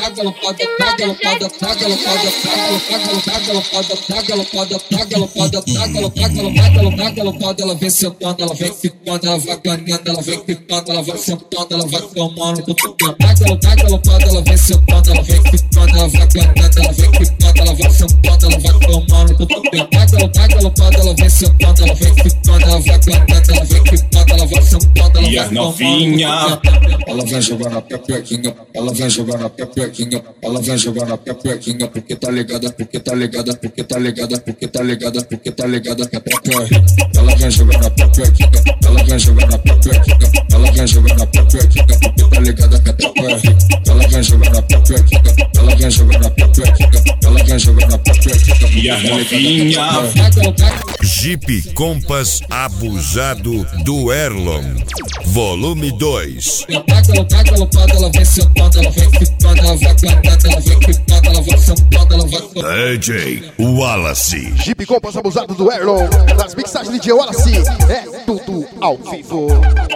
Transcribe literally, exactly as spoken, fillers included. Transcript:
galopada, tá galopada, tá galopada, tá galopada, tá galopada, tá galopada, tá galopada, tá galopada, ela vem sentando, ela vem ficando, ela vai ganhando, ela vem ficando, ela vai sentando, ela vai tomando, tá galopada, ela vem sentando, ela vem ficando, ela vai ganhando, ela vem ficando, ela vai sentando, ela vai tomando, tá galopada, ela vem sentando, ela vem ficando, ela vai ganhando, ela vem ficando, ela vai sentando, ela e as novinha, ela vem jogar na pepequinha, ela vem jogar na pepequinha, ela vem jogar na pepequinha, porque tá ligada, porque tá ligada, porque tá ligada, porque tá ligada, porque tá ligada que é pepequinha. Ela vem jogar na pepequinha, ela vem jogar na pepequinha, ela vem jogar na pepequinha, porque tá ligada que é pepequinha. Ela vem jogar na pepequinha, ela vem jogar na pepequinha, ela vem jogar na pepequinha, e as novinha. Jeep Compass abusado do Erlon, volume dois. Tá galopada, ela vem sentando, ela vem ficando, ela vai ganhando, ela vem ficando, ela vai sentando, ela vai. D J Wallace. Jeep Compass abusado do Erlon, nas mixagens de D J Wallace, é tudo ao vivo.